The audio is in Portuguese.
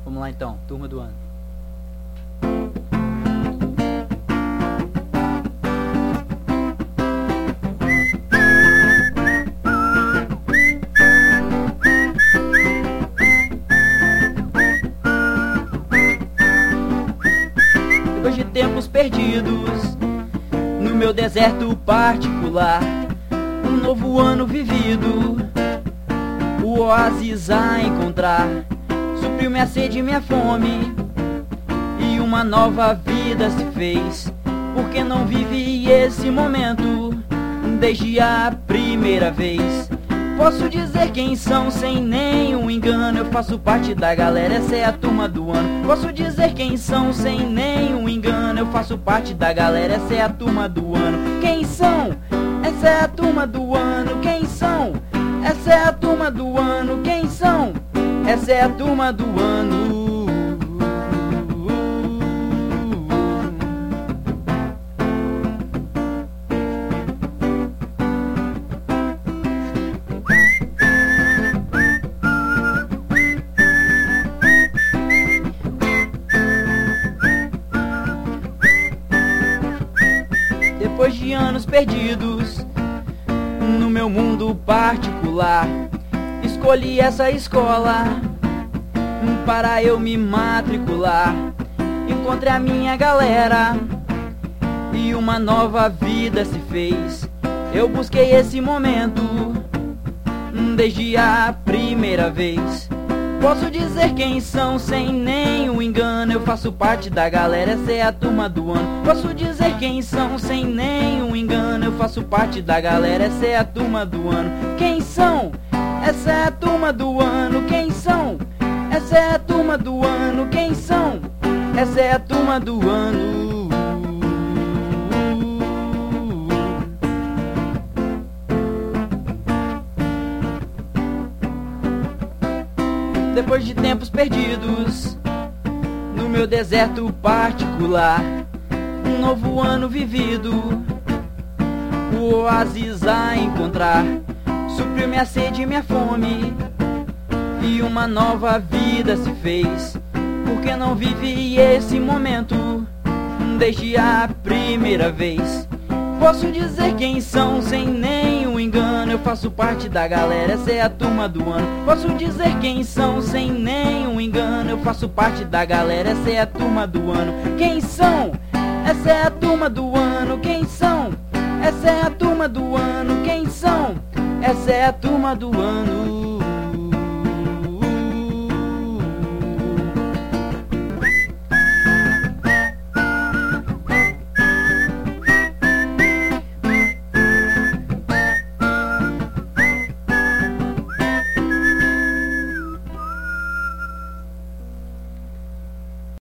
Vamos lá então, turma do ano. Depois de tempos perdidos no meu deserto particular, um novo ano vivido, o oásis a encontrar, supriu minha sede e minha fome, e uma nova vida se fez. Porque não vivi esse momento desde a primeira vez. Posso dizer quem são sem nenhum engano, eu faço parte da galera, essa é a turma do ano. Posso dizer quem são sem nenhum engano, eu faço parte da galera, essa é a turma do ano. Quem são? Essa é a turma do ano. Quem são? Essa é a turma do ano. Quem são? Essa é a turma do ano. Depois de anos perdidos no meu mundo particular, escolhi essa escola para eu me matricular. Encontrei a minha galera e uma nova vida se fez. Eu busquei esse momento desde a primeira vez. Posso dizer quem são sem nenhum engano, eu faço parte da galera, essa é a turma do ano. Posso dizer quem são sem nenhum engano, eu faço parte da galera, essa é a turma do ano. Quem são? Essa é a turma do ano. Quem são? Essa é a turma do ano. Quem são? Essa é a turma do ano. Depois de tempos perdidos no meu deserto particular, um novo ano vivido, o oásis a encontrar, supriu minha sede e minha fome, e uma nova vida se fez. Porque não vivi esse momento desde a primeira vez. Posso dizer quem são sem nenhum engano, eu faço parte da galera, essa é a turma do ano. Posso dizer quem são sem nenhum engano, eu faço parte da galera, essa é a turma do ano. Quem são? Essa é a turma do ano. Quem são? Essa é a turma do ano. Quem são? Essa é a turma do ano.